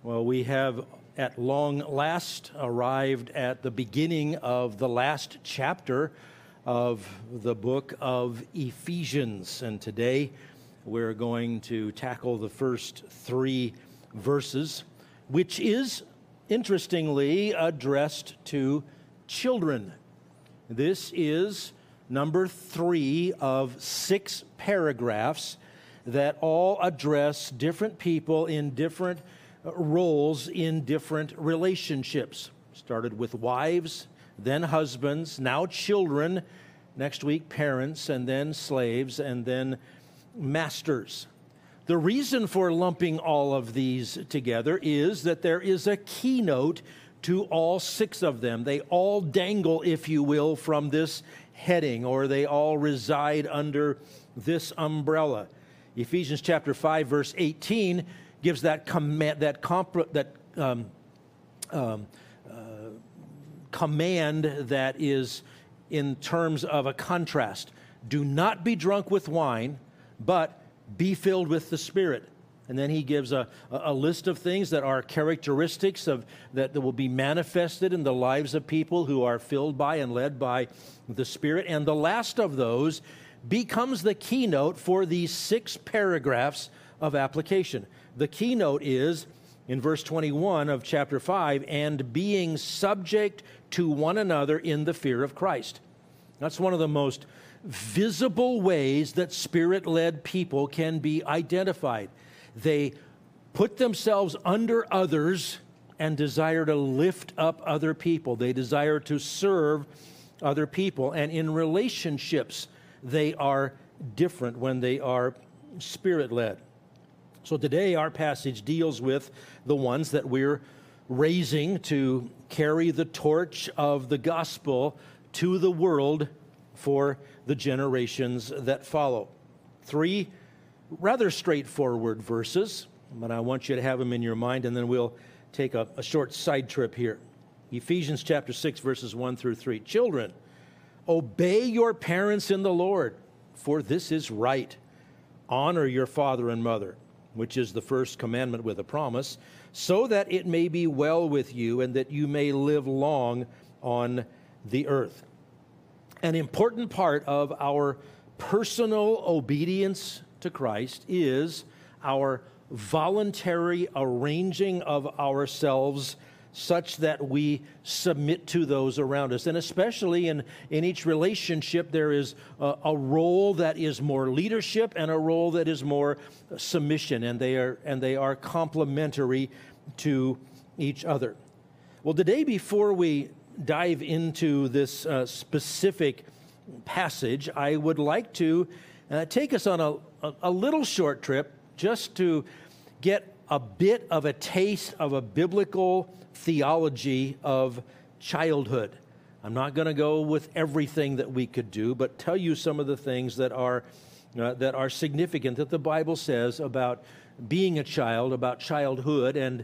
Well, we have at long last arrived at the beginning of the last chapter of the book of Ephesians. And today we're going to tackle the first 3 verses, which is, interestingly, addressed to children. This is number 3 of 6 paragraphs that all address different people in different roles in different relationships. Started with wives, then husbands, now children, next week parents, and then slaves, and then masters. The reason for lumping all of these together is that there is a keynote to all 6 of them. They all dangle, if you will, from this heading, or they all reside under this umbrella. Ephesians chapter 5, verse 18 gives that command, command that is in terms of a contrast. Do not be drunk with wine, but be filled with the Spirit. And then he gives a list of things that are characteristics of that will be manifested in the lives of people who are filled by and led by the Spirit. And the last of those becomes the keynote for these 6 paragraphs of application. The keynote is in verse 21 of chapter 5, and being subject to one another in the fear of Christ. That's one of the most visible ways that Spirit-led people can be identified. They put themselves under others and desire to lift up other people. They desire to serve other people. And in relationships, they are different when they are Spirit-led. So today our passage deals with the ones that we're raising to carry the torch of the gospel to the world for the generations that follow. 3 rather straightforward verses, but I want you to have them in your mind, and then we'll take a short side trip here. Ephesians chapter 6, verses 1 through 3. Children, obey your parents in the Lord, for this is right. Honor your father and mother, which is the first commandment with a promise, so that it may be well with you and that you may live long on the earth. An important part of our personal obedience to Christ is our voluntary arranging of ourselves such that we submit to those around us. And especially in each relationship, there is a role that is more leadership and a role that is more submission, and they are complementary to each other. Well, today, before we dive into this specific passage, I would like to take us on a little short trip just to get a bit of a taste of a biblical theology of childhood. I'm not going to go with everything that we could do, but tell you some of the things that are significant that the Bible says about being a child, about childhood, and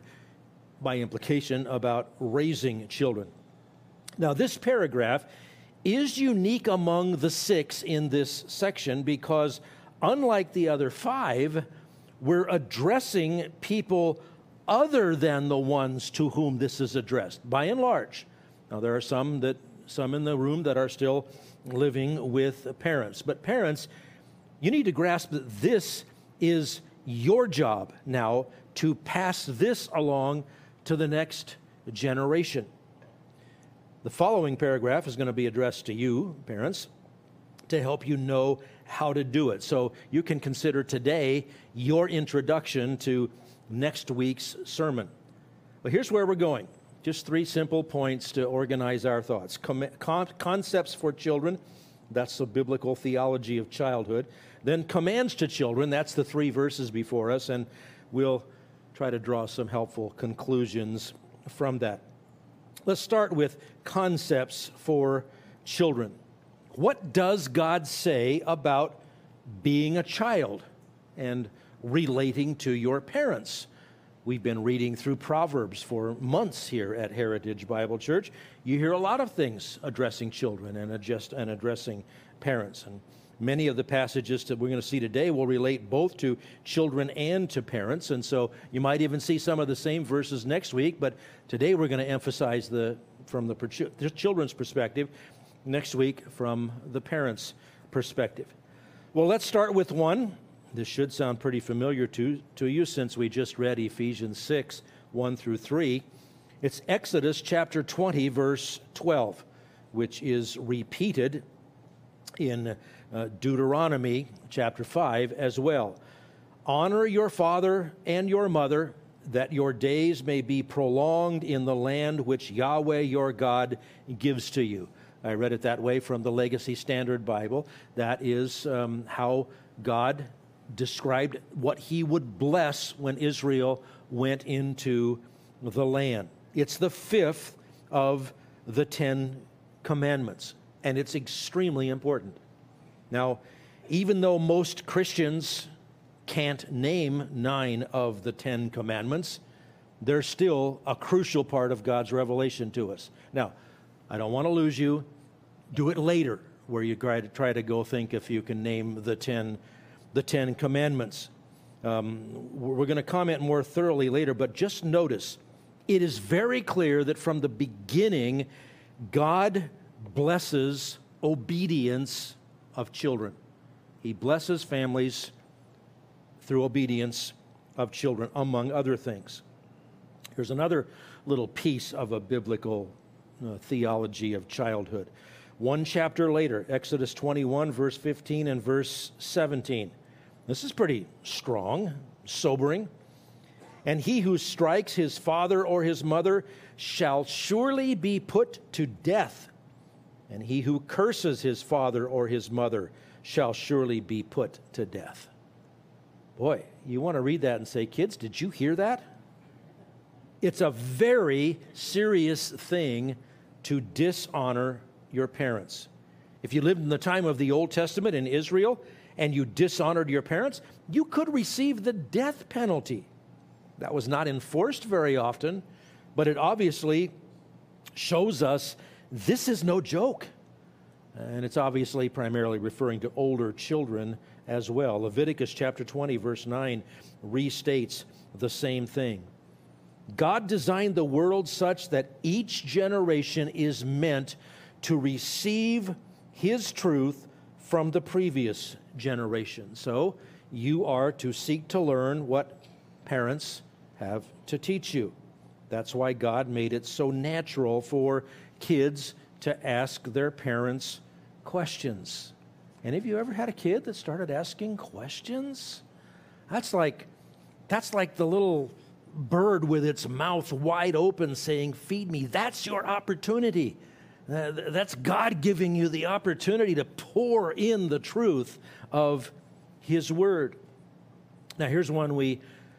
by implication about raising children. Now, this paragraph is unique among the 6 in this section because, unlike the other 5, we're addressing people other than the ones to whom this is addressed, by and large. Now, there are some in the room that are still living with parents. But parents, you need to grasp that this is your job now to pass this along to the next generation. The following paragraph is going to be addressed to you, parents, to help you know how to do it. So you can consider today your introduction to next week's sermon. Well, here's where we're going. Just 3 simple points to organize our thoughts. Concepts for children, that's the biblical theology of childhood. Then commands to children, that's the 3 verses before us, and we'll try to draw some helpful conclusions from that. Let's start with concepts for children. What does God say about being a child and relating to your parents? We've been reading through Proverbs for months here at Heritage Bible Church. You hear a lot of things addressing children and addressing parents. And Many of the passages that we're going to see today will relate both to children and to parents, and so you might even see some of the same verses next week, but today we're going to emphasize from the children's perspective, next week from the parents' perspective. Well, let's start with one. This should sound pretty familiar to you since we just read Ephesians 6, 1 through 3. It's Exodus chapter 20, verse 12, which is repeated in Deuteronomy chapter 5 as well. Honor your father and your mother, that your days may be prolonged in the land which Yahweh your God gives to you. I read it that way from the Legacy Standard Bible. That is how God described what he would bless when Israel went into the land. It's the fifth of the 10 commandments, and it's extremely important. Now, even though most Christians can't name 9 of the 10 commandments, they're still a crucial part of God's revelation to us. Now, I don't want to lose you. Do it later, where you try to go think if you can name the 10 commandments. We're going to comment more thoroughly later, but just notice, it is very clear that from the beginning, God blesses obedience of children. He blesses families through obedience of children, among other things. Here's another little piece of a biblical theology of childhood. One chapter later, Exodus 21, verse 15 and verse 17. This is pretty strong, sobering. And he who strikes his father or his mother shall surely be put to death. And he who curses his father or his mother shall surely be put to death. Boy, you want to read that and say, kids, did you hear that? It's a very serious thing to dishonor your parents. If you lived in the time of the Old Testament in Israel and you dishonored your parents, you could receive the death penalty. That was not enforced very often, but it obviously shows us this is no joke. And it's obviously primarily referring to older children as well. Leviticus chapter 20, verse 9 restates the same thing. God designed the world such that each generation is meant to receive his truth from the previous generation. So you are to seek to learn what parents have to teach you. That's why God made it so natural for kids to ask their parents questions. And have you ever had a kid that started asking questions? That's like the little bird with its mouth wide open saying, "Feed me." That's your opportunity. That's God giving you the opportunity to pour in the truth of his word. Now, here's one we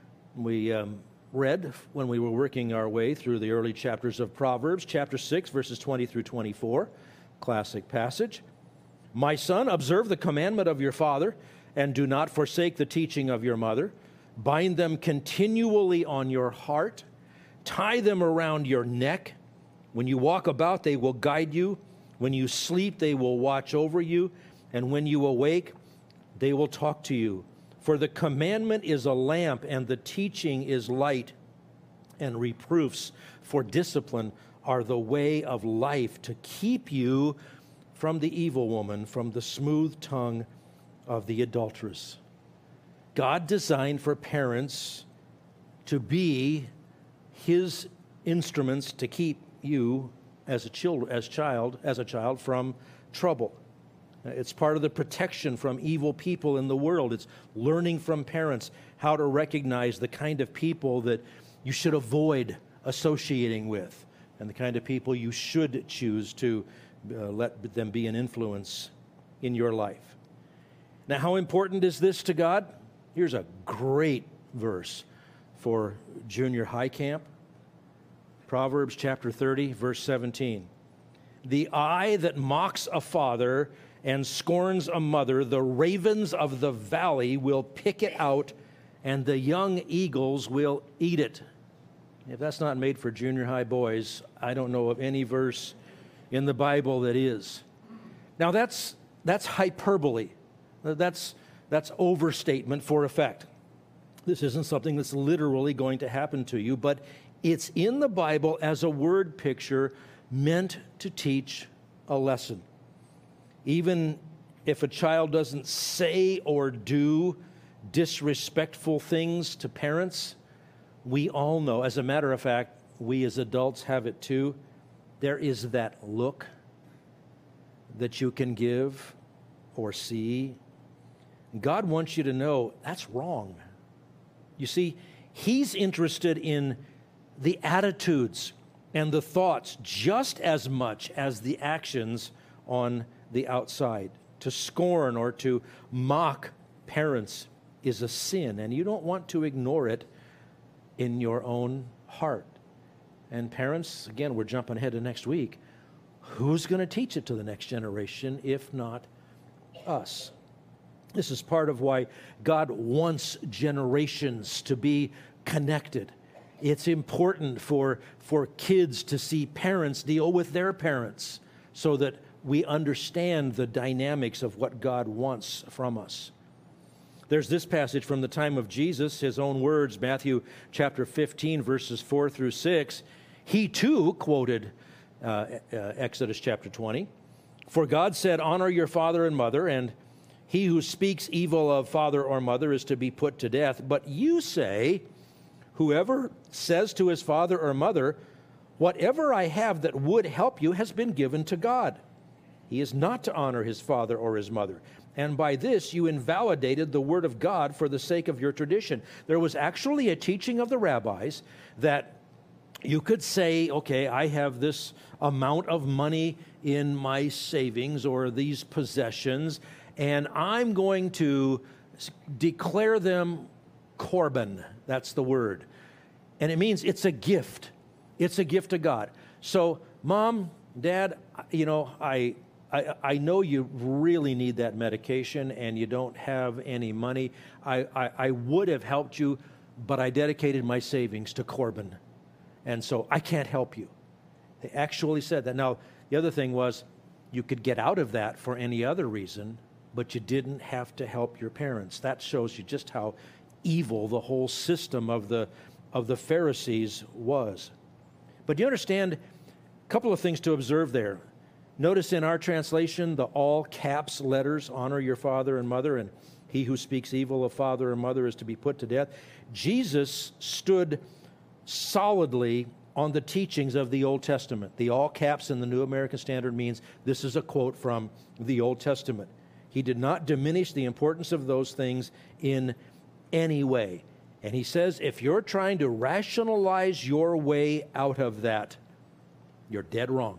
read when we were working our way through the early chapters of Proverbs, chapter 6, verses 20 through 24, classic passage. My son, observe the commandment of your father, and do not forsake the teaching of your mother. Bind them continually on your heart. Tie them around your neck. When you walk about, they will guide you. When you sleep, they will watch over you. And when you awake, they will talk to you. For the commandment is a lamp, and the teaching is light, and reproofs for discipline are the way of life, to keep you from the evil woman, from the smooth tongue of the adulteress. God designed for parents to be his instruments to keep you as a child from trouble. It's part of the protection from evil people in the world. It's learning from parents how to recognize the kind of people that you should avoid associating with and the kind of people you should choose to let them be an influence in your life. Now, how important is this to God? Here's a great verse for junior high camp. Proverbs chapter 30, verse 17. The eye that mocks a father and scorns a mother, the ravens of the valley will pick it out, and the young eagles will eat it. If that's not made for junior high boys, I don't know of any verse in the Bible that is. Now that's hyperbole. That's overstatement for effect. This isn't something that's literally going to happen to you, but it's in the Bible as a word picture meant to teach a lesson. Even if a child doesn't say or do disrespectful things to parents, we all know, as a matter of fact, we as adults have it too, there is that look that you can give or see. God wants you to know that's wrong. You see, He's interested in the attitudes and the thoughts just as much as the actions on the outside. To scorn or to mock parents is a sin, and you don't want to ignore it in your own heart. And parents, again, we're jumping ahead to next week. Who's going to teach it to the next generation if not us? This is part of why God wants generations to be connected. It's important for kids to see parents deal with their parents so that we understand the dynamics of what God wants from us. There's this passage from the time of Jesus, his own words, Matthew chapter 15, verses 4 through 6. He too quoted Exodus chapter 20. For God said, honor your father and mother, and he who speaks evil of father or mother is to be put to death. But you say, whoever says to his father or mother, whatever I have that would help you has been given to God. He is not to honor his father or his mother. And by this you invalidated the word of God for the sake of your tradition. There was actually a teaching of the rabbis that you could say, okay, I have this amount of money in my savings or these possessions, and I'm going to declare them korban. That's the word. And it means it's a gift. It's a gift to God. So, Mom, Dad, I know you really need that medication and you don't have any money. I would have helped you, but I dedicated my savings to korban. And so I can't help you. They actually said that. Now, the other thing was you could get out of that for any other reason, but you didn't have to help your parents. That shows you just how evil the whole system of the Pharisees was. But do you understand? A couple of things to observe there. Notice in our translation, the all caps letters, honor your father and mother, and he who speaks evil of father or mother is to be put to death. Jesus stood solidly on the teachings of the Old Testament. The all caps in the New American Standard means this is a quote from the Old Testament. He did not diminish the importance of those things in any way. And he says, if you're trying to rationalize your way out of that, you're dead wrong.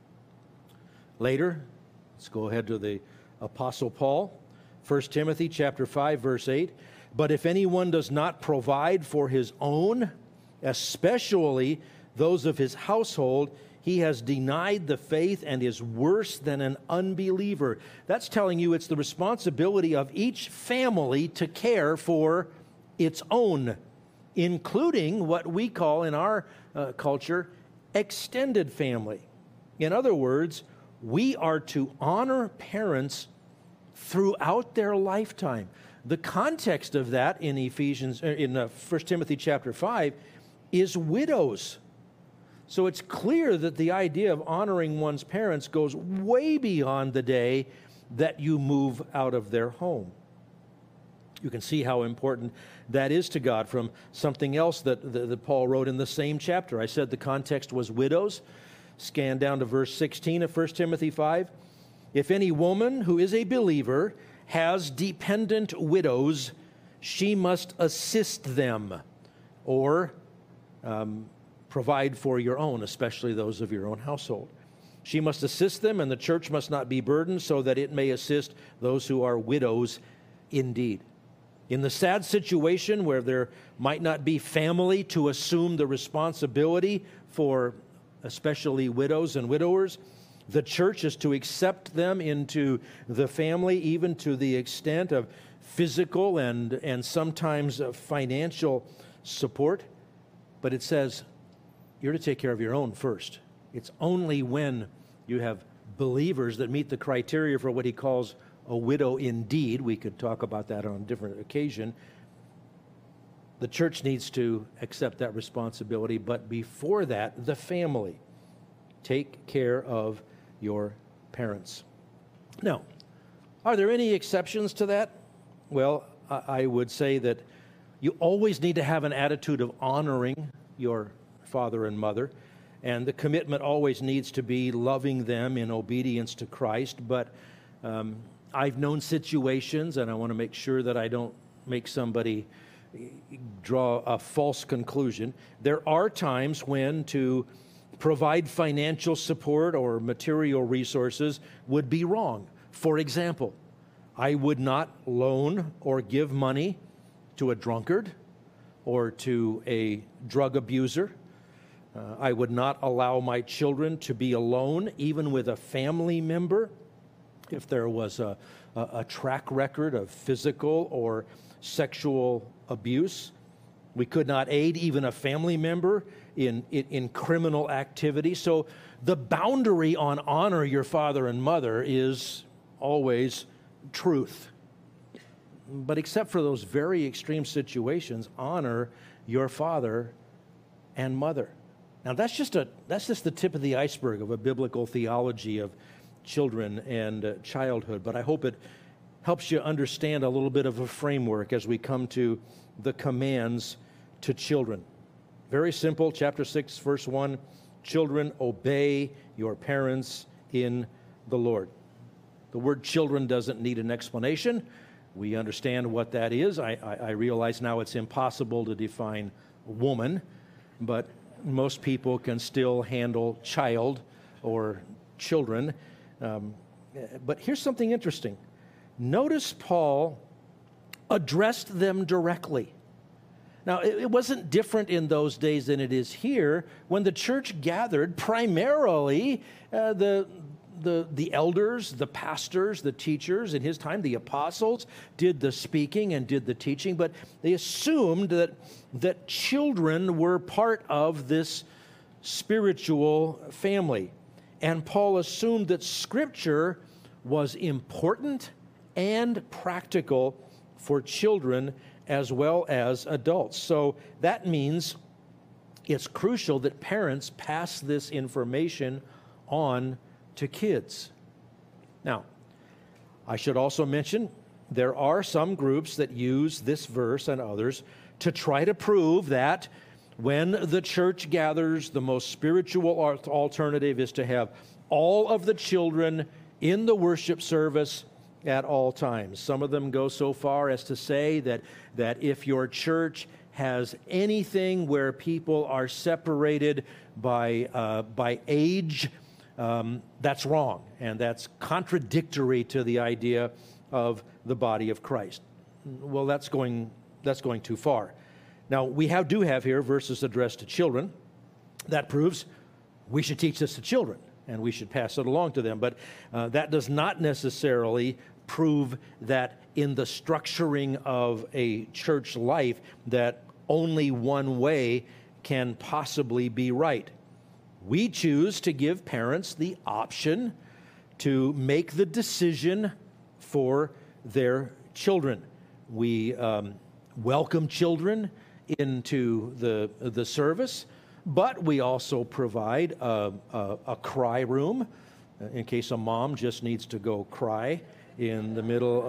Later, let's go ahead to the Apostle Paul, 1 Timothy chapter 5, verse 8. But if anyone does not provide for his own, especially those of his household, he has denied the faith and is worse than an unbeliever. That's telling you it's the responsibility of each family to care for its own, including what we call in our culture extended family. In other words, we are to honor parents throughout their lifetime. The context of that in 1 Timothy chapter 5 is widows. So it's clear that the idea of honoring one's parents goes way beyond the day that you move out of their home. You can see how important that is to God from something else that Paul wrote in the same chapter. I said the context was widows. Scan down to verse 16 of 1 Timothy 5. If any woman who is a believer has dependent widows, she must assist them or provide for your own, especially those of your own household. She must assist them, and the church must not be burdened, so that it may assist those who are widows indeed. In the sad situation where there might not be family to assume the responsibility for especially widows and widowers, the church is to accept them into the family, even to the extent of physical and sometimes financial support. But it says you're to take care of your own first. It's only when you have believers that meet the criteria for what he calls a widow indeed. We could talk about that on a different occasion. The church needs to accept that responsibility, but before that, the family. Take care of your parents. Now, are there any exceptions to that? Well, I would say that you always need to have an attitude of honoring your father and mother, and the commitment always needs to be loving them in obedience to Christ. But I've known situations, and I want to make sure that I don't make somebody draw a false conclusion. There are times when to provide financial support or material resources would be wrong. For example, I would not loan or give money to a drunkard or to a drug abuser. I would not allow my children to be alone, even with a family member, if there was a track record of physical or sexual abuse. We could not aid even a family member in criminal activity. So the boundary on honor your father and mother is always truth. But except for those very extreme situations, honor your father and mother. Now that's just the tip of the iceberg of a biblical theology of children and childhood. But I hope it helps you understand a little bit of a framework as we come to the commands to children. Very simple, chapter 6, verse 1, children, obey your parents in the Lord. The word children doesn't need an explanation. We understand what that is. I realize now it's impossible to define woman, but most people can still handle child or children. But here's something interesting. Notice Paul addressed them directly. Now, it wasn't different in those days than it is here. When the church gathered, primarily the elders, the pastors, the teachers, in his time, the apostles, did the speaking and did the teaching, but they assumed that children were part of this spiritual family. And Paul assumed that Scripture was important and practical for children as well as adults. So that means it's crucial that parents pass this information on to kids. Now, I should also mention there are some groups that use this verse and others to try to prove that when the church gathers, the most spiritual alternative is to have all of the children in the worship service at all times. Some of them go so far as to say that if your church has anything where people are separated by age, that's wrong, and that's contradictory to the idea of the body of Christ. Well, that's going too far. Now, we do have here verses addressed to children. That proves we should teach this to children, and we should pass it along to them. But that does not necessarily prove that in the structuring of a church life that only one way can possibly be right. We choose to give parents the option to make the decision for their children. We welcome children into the service, but we also provide a cry room in case a mom just needs to go cry in the middle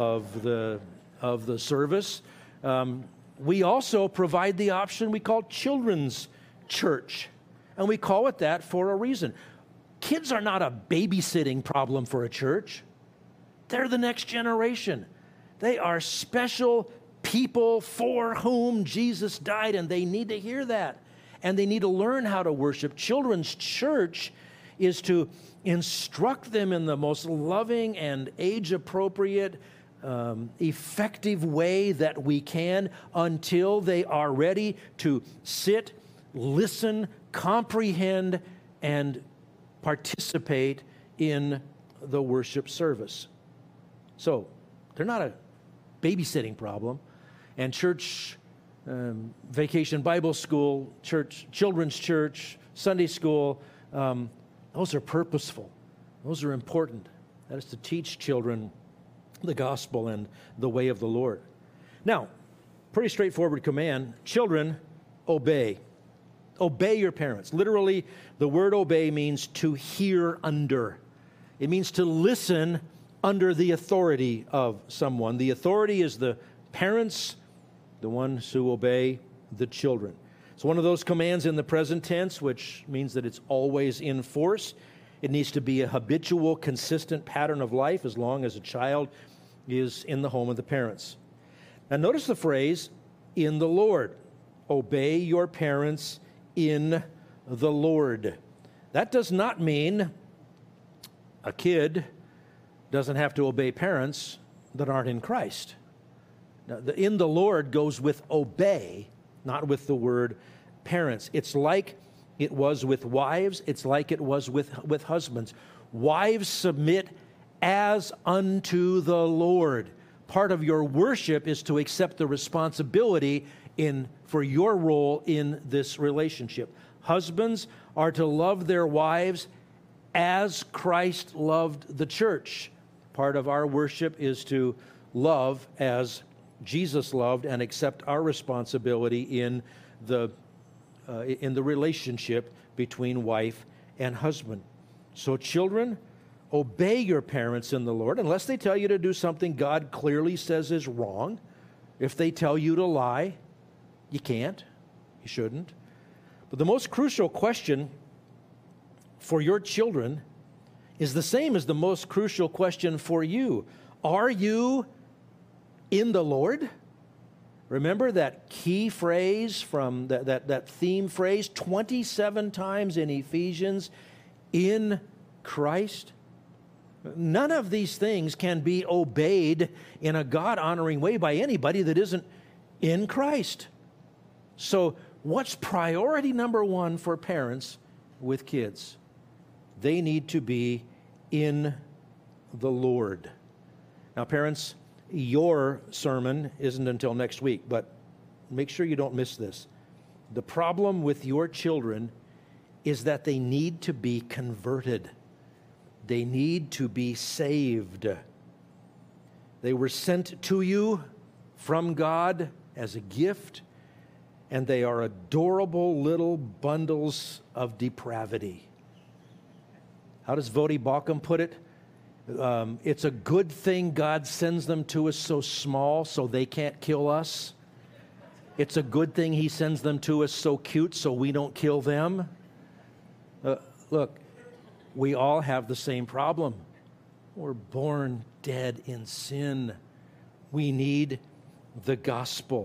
of the service. We also provide the option we call children's church, and we call it that for a reason. Kids are not a babysitting problem for a church. They're the next generation. They are special people for whom Jesus died, and they need to hear that. And they need to learn how to worship. Children's church is to instruct them in the most loving and age-appropriate, effective way that we can until they are ready to sit, listen, comprehend, and participate in the worship service. So they're not a babysitting problem. And church, vacation Bible school, church, children's church, Sunday school, those are purposeful. Those are important. That is to teach children the gospel and the way of the Lord. Now, pretty straightforward command. Children, obey. Obey your parents. Literally, the word obey means to hear under. It means to listen under the authority of someone. The authority is the parents, the ones who obey the children. It's one of those commands in the present tense, which means that it's always in force. It needs to be a habitual, consistent pattern of life as long as a child is in the home of the parents. Now notice the phrase, in the Lord. Obey your parents in the Lord. That does not mean a kid doesn't have to obey parents that aren't in Christ. Now, the in the Lord goes with obey, not with the word parents. It's like it was with wives. It's like it was with husbands. Wives, submit as unto the Lord. Part of your worship is to accept the responsibility for your role in this relationship. Husbands are to love their wives as Christ loved the church. Part of our worship is to love as Jesus loved and accept our responsibility in the relationship between wife and husband. So children, obey your parents in the Lord, unless they tell you to do something God clearly says is wrong. If they tell you to lie, you can't, you shouldn't. But the most crucial question for your children is the same as the most crucial question for you. Are you in the Lord? Remember that key phrase from that theme phrase 27 times in Ephesians, in Christ? None of these things can be obeyed in a God-honoring way by anybody that isn't in Christ. So what's priority number one for parents with kids? They need to be in the Lord. Now, parents, your sermon isn't until next week, but make sure you don't miss this. The problem with your children is that they need to be converted. They need to be saved. They were sent to you from God as a gift, and they are adorable little bundles of depravity. How does Vodi Bakum put it? It's a good thing God sends them to us so small so they can't kill us. It's a good thing He sends them to us so cute so we don't kill them. Look, we all have the same problem. We're born dead in sin. We need the gospel.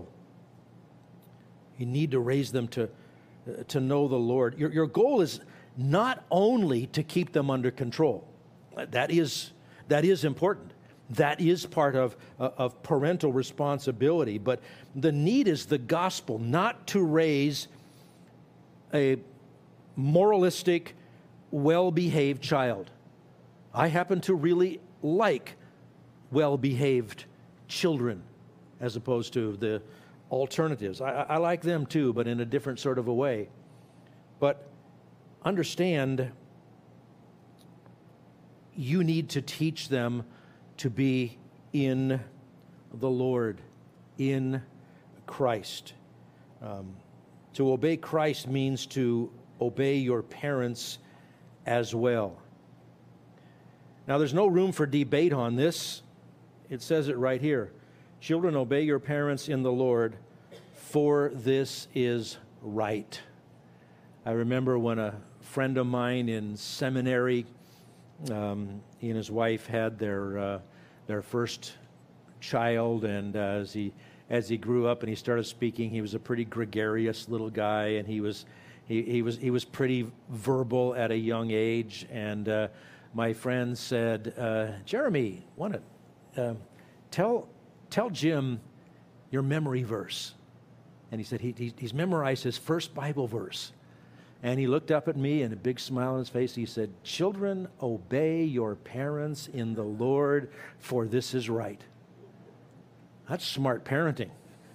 You need to raise them to know the Lord. Your goal is not only to keep them under control. That is important. That is part of parental responsibility. But the need is the gospel, not to raise a moralistic, well-behaved child. I happen to really like well-behaved children as opposed to the alternatives. I like them too, but in a different sort of a way. But understand, you need to teach them to be in the Lord, in Christ. To obey Christ means to obey your parents as well. Now, there's no room for debate on this. It says it right here. Children, obey your parents in the Lord, for this is right. I remember when a friend of mine in seminary, he and his wife had their first child, and as he grew up and he started speaking, he was a pretty gregarious little guy, and he was pretty verbal at a young age. And my friend said, "Jeremy, want to tell Jim your memory verse?" And he said he's memorized his first Bible verse. And he looked up at me, and a big smile on his face. He said, "Children, obey your parents in the Lord, for this is right." That's smart parenting.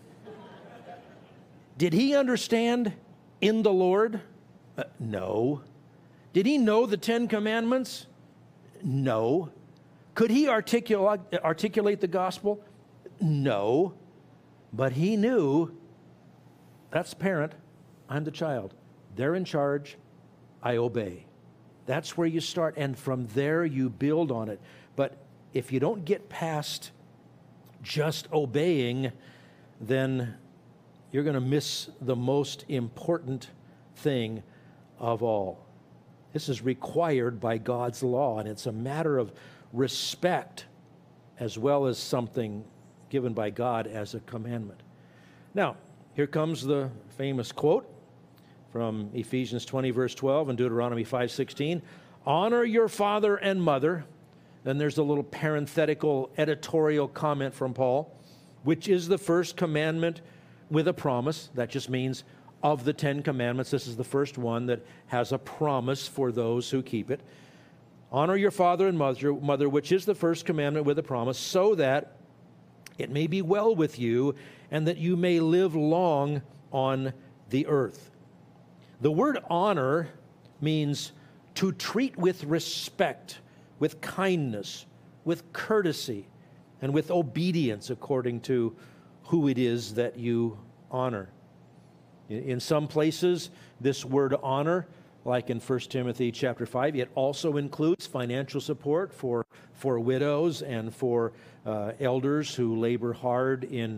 Did he understand in the Lord? No. Did he know the 10 Commandments? No. Could he articulate the gospel? No. But he knew, that's the parent, I'm the child. They're in charge, I obey. That's where you start, and from there you build on it. But if you don't get past just obeying, then you're going to miss the most important thing of all. This is required by God's law, and it's a matter of respect as well as something given by God as a commandment. Now, here comes the famous quote from Ephesians 20, verse 12, and Deuteronomy 5:16. Honor your father and mother. Then there's a little parenthetical editorial comment from Paul, which is the first commandment with a promise. That just means of the 10 commandments, this is the first one that has a promise for those who keep it. Honor your father and mother, which is the first commandment with a promise, so that it may be well with you and that you may live long on the earth. The word honor means to treat with respect, with kindness, with courtesy, and with obedience according to who it is that you honor. In some places, this word honor, like in 1 Timothy chapter 5, it also includes financial support for widows and for elders who labor hard in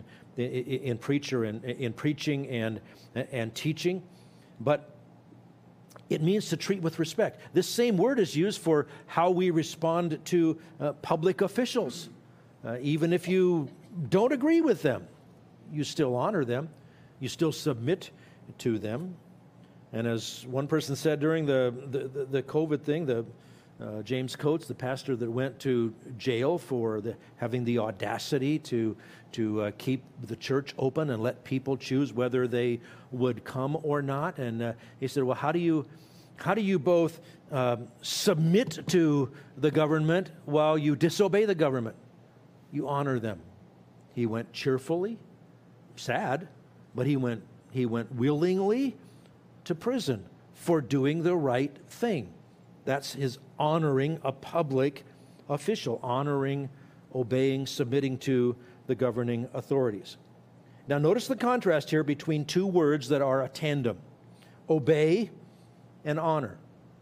preaching and teaching. But it means to treat with respect. This same word is used for how we respond to public officials. Even if you don't agree with them, you still honor them. You still submit to them. And as one person said during the COVID thing, James Coates, the pastor that went to jail for having the audacity to keep the church open and let people choose whether they would come or not. And he said, well, how do you both submit to the government while you disobey the government? You honor them. He went cheerfully, sad, but he went willingly to prison for doing the right thing. That's his honoring a public official, honoring, obeying, submitting to the governing authorities. Now notice the contrast here between two words that are a tandem: obey and honor.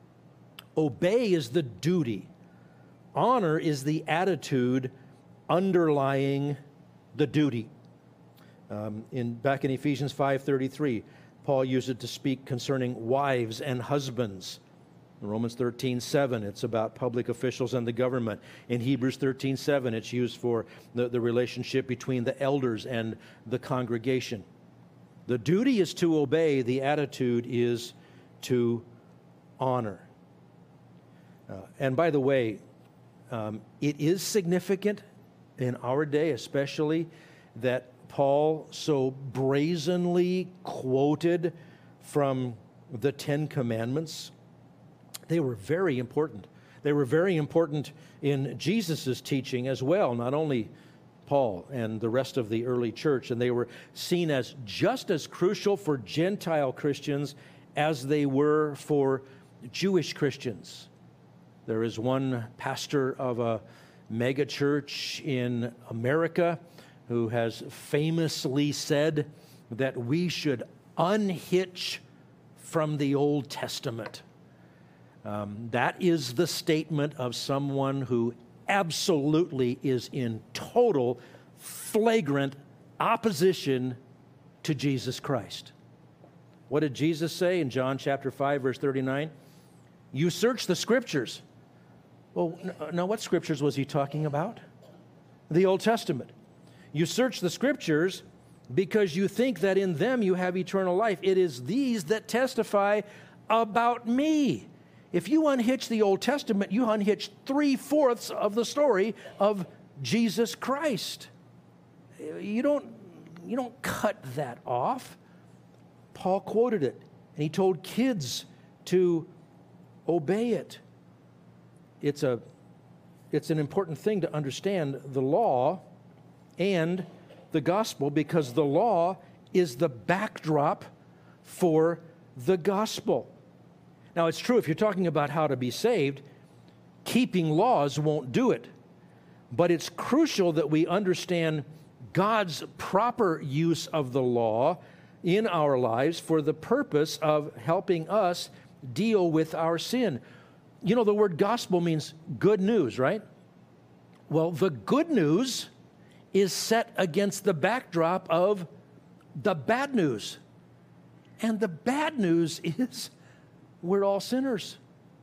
Obey is the duty. Honor is the attitude underlying the duty. Back in Ephesians 5:33, Paul used it to speak concerning wives and husbands. In Romans 13:7, it's about public officials and the government. In Hebrews 13:7, it's used for the relationship between the elders and the congregation. The duty is to obey. The attitude is to honor. And by the way, it is significant in our day, especially, that Paul so brazenly quoted from the 10 Commandments. They were very important. They were very important in Jesus' teaching as well, not only Paul and the rest of the early church. And they were seen as just as crucial for Gentile Christians as they were for Jewish Christians. There is one pastor of a mega church in America who has famously said that we should unhitch from the Old Testament. That is the statement of someone who absolutely is in total, flagrant opposition to Jesus Christ. What did Jesus say in John chapter 5, verse 39? You search the Scriptures. Well, now what Scriptures was he talking about? The Old Testament. You search the Scriptures because you think that in them you have eternal life. It is these that testify about me. If you unhitch the Old Testament, you unhitch 3/4 of the story of Jesus Christ. You don't cut that off. Paul quoted it, and he told kids to obey it. It's an important thing to understand the law and the gospel, because the law is the backdrop for the gospel. Now, it's true, if you're talking about how to be saved, keeping laws won't do it. But it's crucial that we understand God's proper use of the law in our lives for the purpose of helping us deal with our sin. You know, the word gospel means good news, right? Well, the good news is set against the backdrop of the bad news. And the bad news is we're all sinners.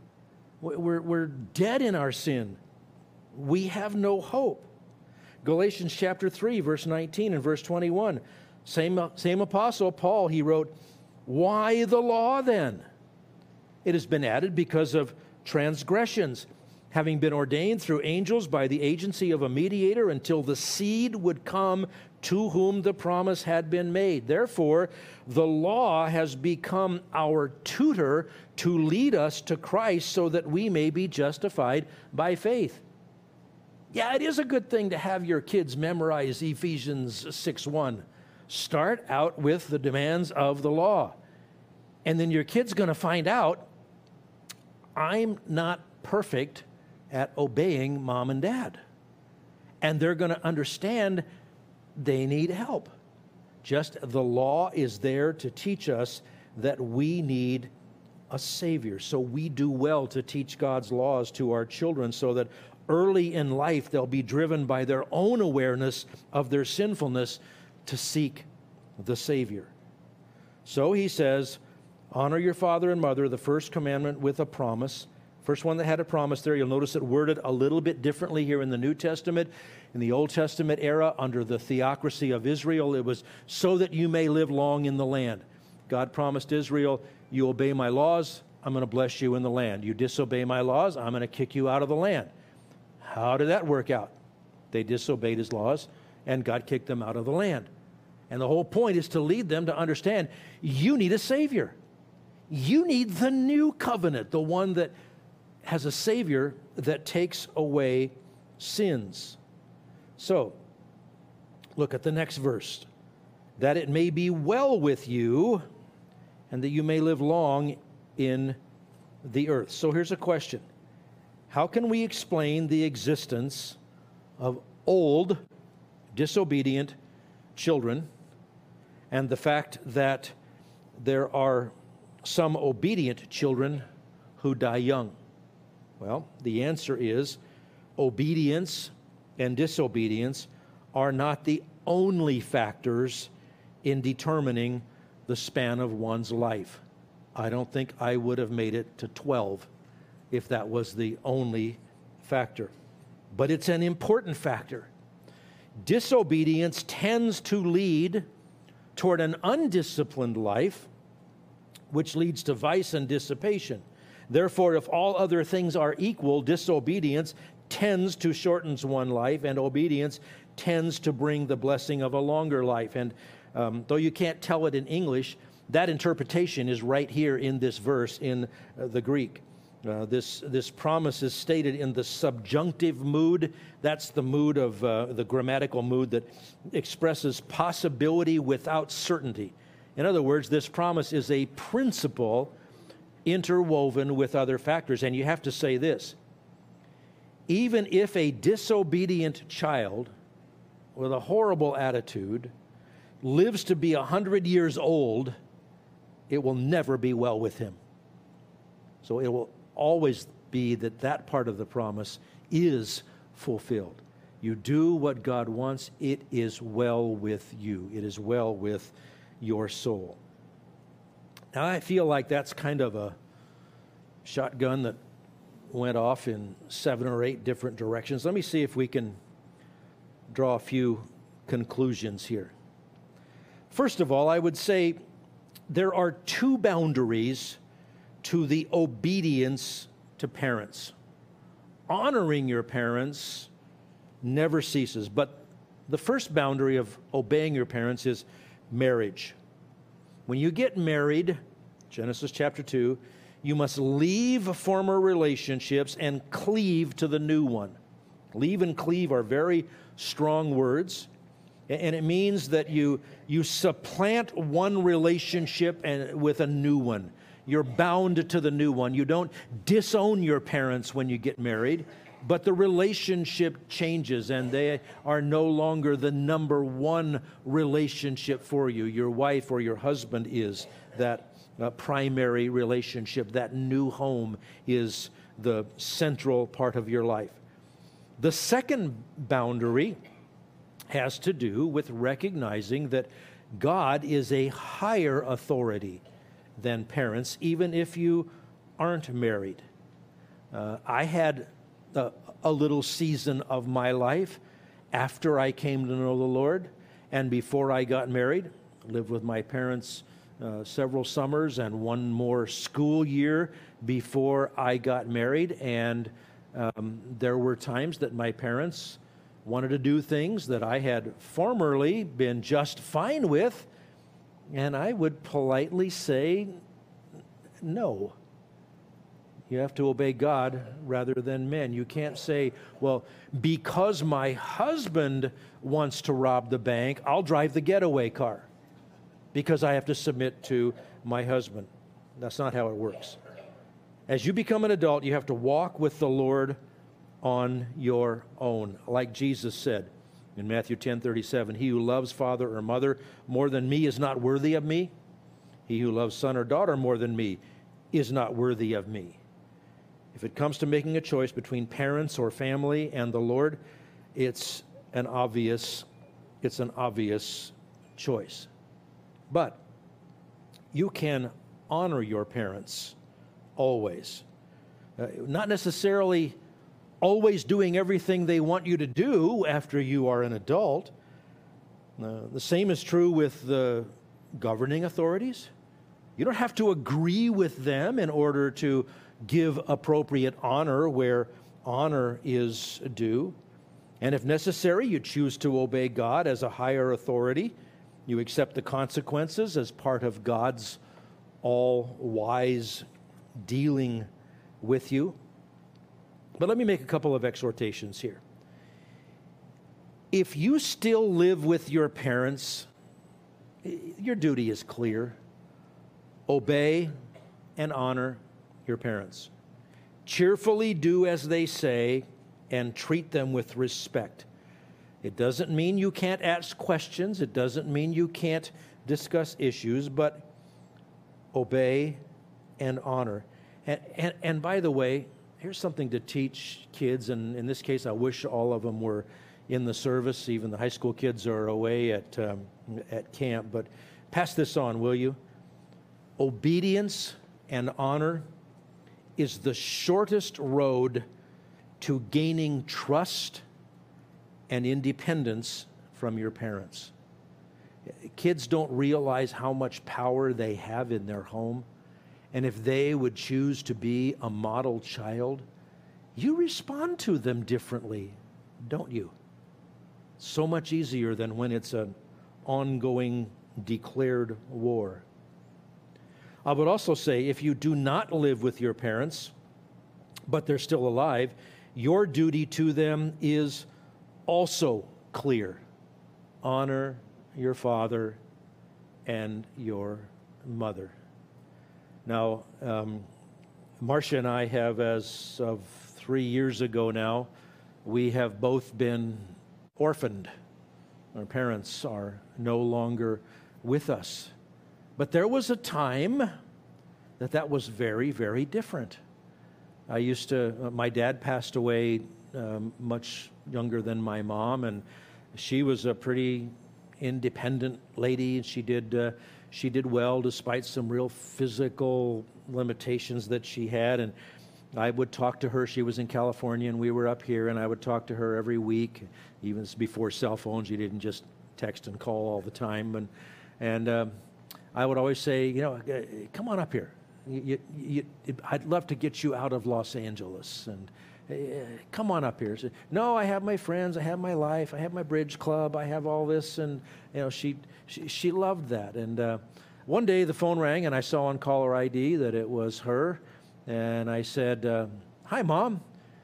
We're dead in our sin. We have no hope. Galatians chapter 3, verse 19 and verse 21. Same apostle, Paul, he wrote, "Why the law then? It has been added because of transgressions, having been ordained through angels by the agency of a mediator until the seed would come to whom the promise had been made. Therefore, the law has become our tutor to lead us to Christ so that we may be justified by faith." Yeah, it is a good thing to have your kids memorize Ephesians 6:1. Start out with the demands of the law. And then your kid's going to find out, I'm not perfect at obeying mom and dad. And they're going to understand they need help. Just the law is there to teach us that we need a Savior. So we do well to teach God's laws to our children so that early in life they'll be driven by their own awareness of their sinfulness to seek the Savior. So he says, honor your father and mother, the first commandment with a promise. First one that had a promise there. You'll notice it worded a little bit differently here in the New Testament. In the Old Testament era, under the theocracy of Israel, it was so that you may live long in the land. God promised Israel, you obey my laws, I'm going to bless you in the land. You disobey my laws, I'm going to kick you out of the land. How did that work out? They disobeyed his laws, and God kicked them out of the land. And the whole point is to lead them to understand, you need a Savior. You need the new covenant, the one that has a Savior that takes away sins. So, look at the next verse. That it may be well with you, and that you may live long in the earth. So here's a question. How can we explain the existence of old, disobedient children and the fact that there are some obedient children who die young? Well, the answer is obedience and disobedience are not the only factors in determining the span of one's life. I don't think I would have made it to 12 if that was the only factor. But it's an important factor. Disobedience tends to lead toward an undisciplined life, which leads to vice and dissipation. Therefore, if all other things are equal, disobedience tends to shorten one's life, and obedience tends to bring the blessing of a longer life. And though you can't tell it in English, that interpretation is right here in this verse in the Greek. This promise is stated in the subjunctive mood. That's the mood of the grammatical mood that expresses possibility without certainty. In other words, this promise is a principle interwoven with other factors. And you have to say this: even if a disobedient child with a horrible attitude lives to be 100 years old, it will never be well with him. So it will always be that part of the promise is fulfilled. You do what God wants, it is well with you. It is well with your soul. Now, I feel like that's kind of a shotgun that went off in 7 or 8 different directions. Let me see if we can draw a few conclusions here. First of all, I would say there are 2 boundaries to the obedience to parents. Honoring your parents never ceases, but the first boundary of obeying your parents is marriage. When you get married, Genesis chapter 2, you must leave former relationships and cleave to the new one. Leave and cleave are very strong words, and it means that you supplant one relationship with a new one. You're bound to the new one. You don't disown your parents when you get married. but the relationship changes, and they are no longer the number one relationship for you. Your wife or your husband is that primary relationship. That new home is the central part of your life. The second boundary has to do with recognizing that God is a higher authority than parents, even if you aren't married. I had a little season of my life after I came to know the Lord and before I got married. I lived with my parents several summers and one more school year before I got married, and there were times that my parents wanted to do things that I had formerly been just fine with, and I would politely say, no. You have to obey God rather than men. You can't say, well, because my husband wants to rob the bank, I'll drive the getaway car because I have to submit to my husband. That's not how it works. As you become an adult, you have to walk with the Lord on your own. Like Jesus said in Matthew 10:37, he who loves father or mother more than me is not worthy of me. He who loves son or daughter more than me is not worthy of me. If it comes to making a choice between parents or family and the Lord, it's an obvious choice. But you can honor your parents always. Not necessarily always doing everything they want you to do after you are an adult. The same is true with the governing authorities. You don't have to agree with them in order to give appropriate honor where honor is due. And if necessary, you choose to obey God as a higher authority. You accept the consequences as part of God's all-wise dealing with you. But let me make a couple of exhortations here. If you still live with your parents, your duty is clear. Obey and honor your parents. Cheerfully do as they say and treat them with respect. It doesn't mean you can't ask questions. It doesn't mean you can't discuss issues, but obey and honor. And by the way, here's something to teach kids, and in this case, I wish all of them were in the service. Even the high school kids are away at camp, but pass this on, will you? Obedience and honor is the shortest road to gaining trust and independence from your parents. Kids don't realize how much power they have in their home. And if they would choose to be a model child, you respond to them differently, don't you? So much easier than when it's an ongoing declared war. I would also say, if you do not live with your parents, but they're still alive, your duty to them is also clear. Honor your father and your mother. Now, Marcia and I have, as of 3 years ago now, we have both been orphaned. Our parents are no longer with us. But there was a time that was very, very different. My dad passed away much younger than my mom, and she was a pretty independent lady. She did well despite some real physical limitations that she had. And I would talk to her. She was in California, and we were up here, and I would talk to her every week, even before cell phones. You didn't just text and call all the time. And I would always say, come on up here. I'd love to get you out of Los Angeles, and come on up here. So, no, I have my friends, I have my life, I have my bridge club, I have all this, and she loved that. And one day the phone rang, and I saw on caller ID that it was her, and I said, "Hi, Mom."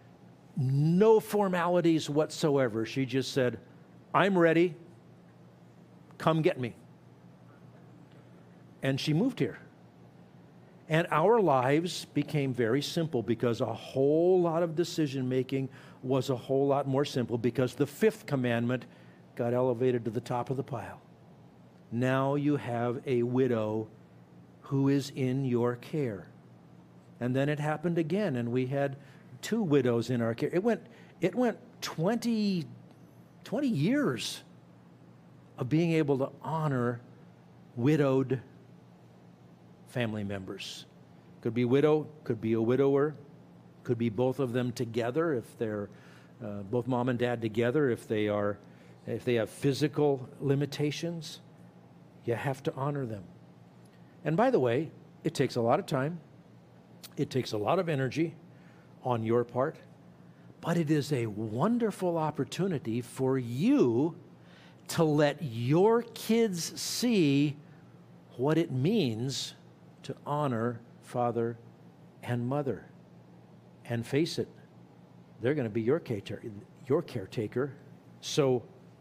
No formalities whatsoever. She just said, "I'm ready. Come get me." And she moved here. And our lives became very simple because a whole lot of decision making was a whole lot more simple because the fifth commandment got elevated to the top of the pile. Now you have a widow who is in your care. And then it happened again, and we had 2 widows in our care. It went 20 years of being able to honor widowed family members. Could be widow, could be a widower, could be both of them together if they're both mom and dad together. If they have physical limitations, you have to honor them. And by the way, it takes a lot of time. It takes a lot of energy on your part, but it is a wonderful opportunity for you to let your kids see what it means to honor father and mother. And face it, they're going to be your caretaker. So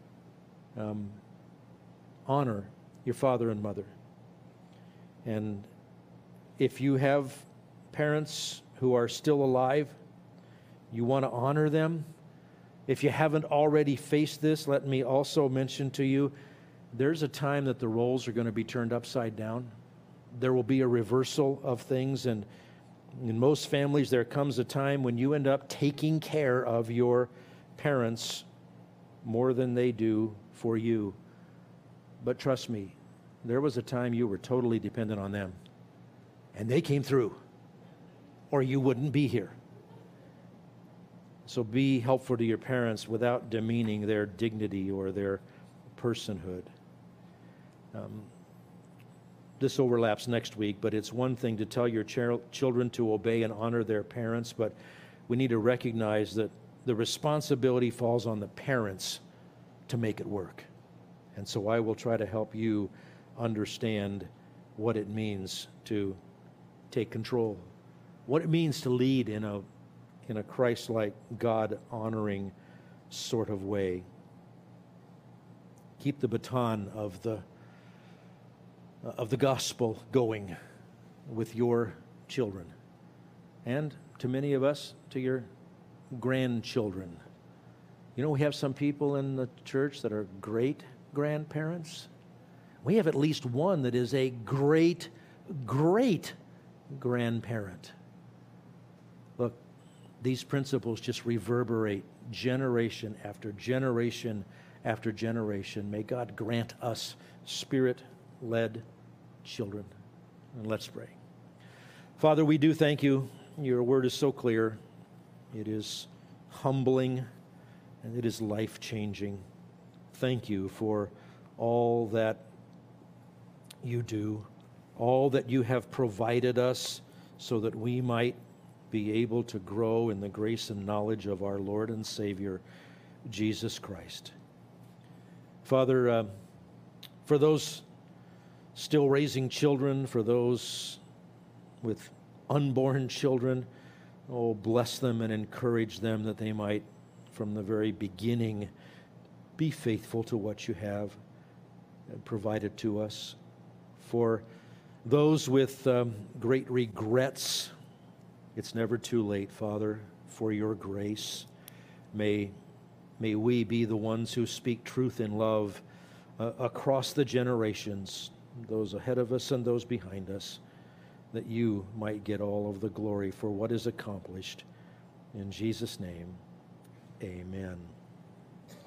honor your father and mother. And if you have parents who are still alive, you want to honor them. If you haven't already faced this, let me also mention to you, there's a time that the roles are going to be turned upside down. There will be a reversal of things, and in most families there comes a time when you end up taking care of your parents more than they do for you. But trust me, there was a time you were totally dependent on them, and they came through, or you wouldn't be here. So be helpful to your parents without demeaning their dignity or their personhood. This overlaps next week, but it's one thing to tell your children to obey and honor their parents, but we need to recognize that the responsibility falls on the parents to make it work. And so I will try to help you understand what it means to take control, what it means to lead in a Christ-like, God-honoring sort of way. Keep the baton of the gospel going with your children, and to many of us, to your grandchildren. You know, we have some people in the church that are great grandparents. We have at least one that is a great grandparent. Look, these principles just reverberate generation after generation after generation. May God grant us Spirit-led children. And let's pray. Father, we do thank you. Your word is so clear. It is humbling and it is life-changing. Thank you for all that you do, all that you have provided us so that we might be able to grow in the grace and knowledge of our Lord and Savior, Jesus Christ. Father, for those still raising children, for those with unborn children, oh, bless them and encourage them that they might, from the very beginning, be faithful to what you have provided to us. For those with great regrets, it's never too late, Father, for your grace. May we be the ones who speak truth in love across the generations, those ahead of us and those behind us, that you might get all of the glory for what is accomplished. In Jesus' name, amen.